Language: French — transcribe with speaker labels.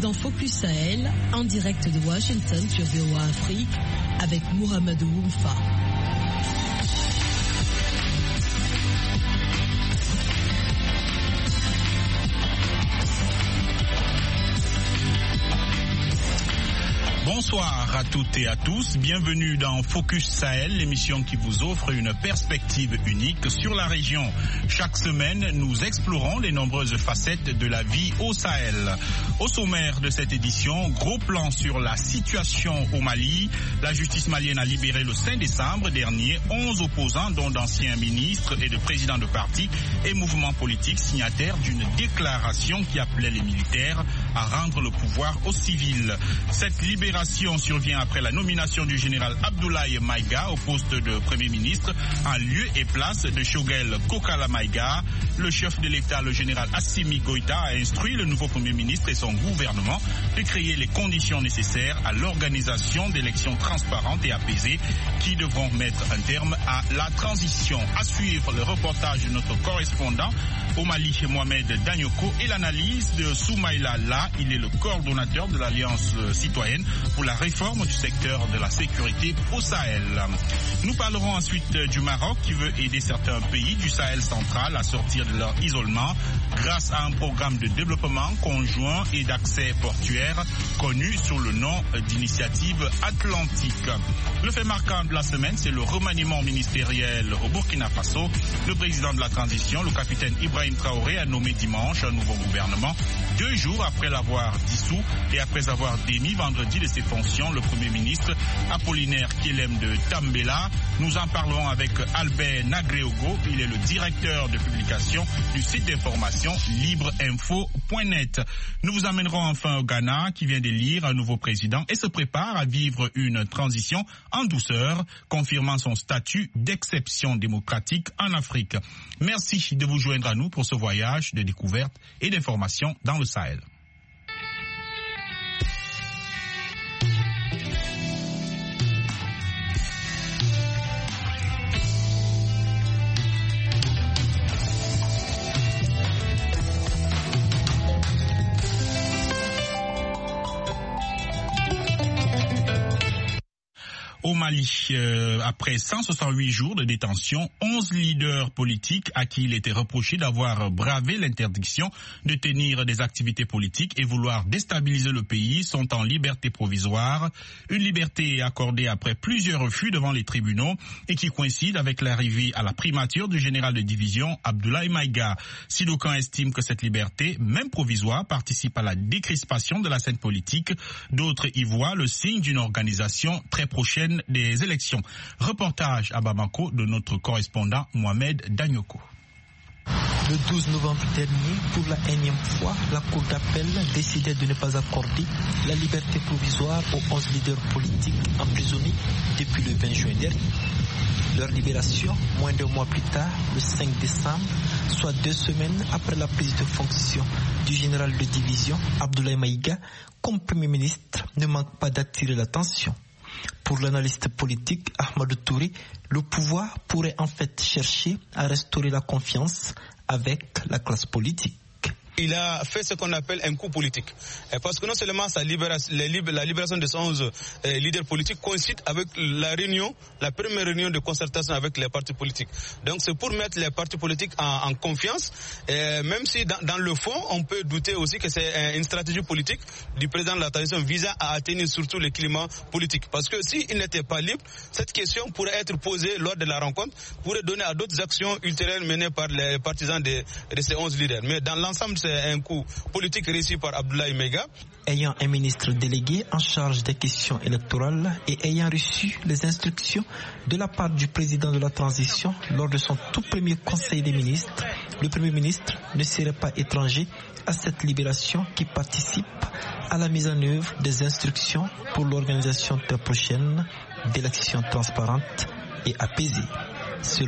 Speaker 1: dans Focus Sahel, en direct de Washington sur VOA Afrique, avec Mohamedou Oumfa.
Speaker 2: Bonsoir à toutes et à tous, bienvenue dans Focus Sahel, l'émission qui vous offre une perspective unique sur la région. Chaque semaine, nous explorons les nombreuses facettes de la vie au Sahel. Au sommaire de cette édition, gros plan sur la situation au Mali. La justice malienne a libéré le 5 décembre dernier 11 opposants, dont d'anciens ministres et de présidents de partis et mouvements politiques signataires d'une déclaration qui appelait les militaires à rendre le pouvoir aux civils. Cette libération survient après la nomination du général Abdoulaye Maïga au poste de Premier ministre en lieu et place de Choguel Kokala Maïga. Le chef de l'État, le général Assimi Goïta, a instruit le nouveau Premier ministre et son gouvernement de créer les conditions nécessaires à l'organisation d'élections transparentes et apaisées qui devront mettre un terme à la transition. À suivre le reportage de notre correspondant au Mali, Mohamed Danyoko, et l'analyse de Soumaïla La. Il est le coordonnateur de l'Alliance citoyenne pour la réforme du secteur de la sécurité au Sahel. Nous parlerons ensuite du Maroc qui veut aider certains pays du Sahel central à sortir de leur isolement grâce à un programme de développement conjoint et d'accès portuaire connu sous le nom d'Initiative Atlantique. Le fait marquant de la semaine, c'est le remaniement ministériel au Burkina Faso. Le président de la transition, le capitaine Ibrahim Traoré, a nommé dimanche un nouveau gouvernement, 2 jours après l'avoir dissous et après avoir démis vendredi de ses fonctions le Premier ministre Apollinaire Kelem de Tambela. Nous en parlerons avec Albert Nagreogo, il est le directeur de publication du site d'information libreinfo.net. Nous vous amènerons enfin au Ghana qui vient d'élire un nouveau président et se prépare à vivre une transition en douceur, confirmant son statut d'exception démocratique en Afrique. Merci de vous joindre à nous pour ce voyage de découverte et d'information dans le Sahel. Au Mali, après 168 jours de détention, 11 leaders politiques à qui il était reproché d'avoir bravé l'interdiction de tenir des activités politiques et vouloir déstabiliser le pays sont en liberté provisoire. Une liberté accordée après plusieurs refus devant les tribunaux et qui coïncide avec l'arrivée à la primature du général de division Abdoulaye Maïga. Si d'aucuns estiment que cette liberté, même provisoire, participe à la décrispation de la scène politique, d'autres y voient le signe d'une organisation très prochaine des élections. Reportage à Bamako de notre correspondant Mohamed Danyoko.
Speaker 3: Le 12 novembre dernier, pour la énième fois, la Cour d'appel décidait de ne pas accorder la liberté provisoire aux 11 leaders politiques emprisonnés depuis le 20 juin dernier. Leur libération, moins d'1 mois plus tard, le 5 décembre, soit 2 semaines après la prise de fonction du général de division Abdoulaye Maïga comme Premier ministre, ne manque pas d'attirer l'attention. Pour l'analyste politique Ahmadou Touré, le pouvoir pourrait en fait chercher à restaurer la confiance avec la classe politique.
Speaker 4: Il a fait ce qu'on appelle un coup politique. Parce que non seulement la libération de 111 leaders politiques coïncide avec la première réunion de concertation avec les partis politiques. Donc c'est pour mettre les partis politiques en confiance, même si dans le fond, on peut douter aussi que c'est une stratégie politique du président de la transition visant à atteindre surtout le climat politique. Parce que s'il n'était pas libre, cette question pourrait être posée lors de la rencontre, pourrait donner à d'autres actions ultérieures menées par les partisans de ces 11 leaders. Mais dans l'ensemble, c'est un coup politique réussi par Abdoulaye Maïga.
Speaker 3: Ayant un ministre délégué en charge des questions électorales et ayant reçu les instructions de la part du président de la transition lors de son tout premier conseil des ministres, le Premier ministre ne serait pas étranger à cette libération qui participe à la mise en œuvre des instructions pour l'organisation très prochaine d'élections transparentes et apaisées.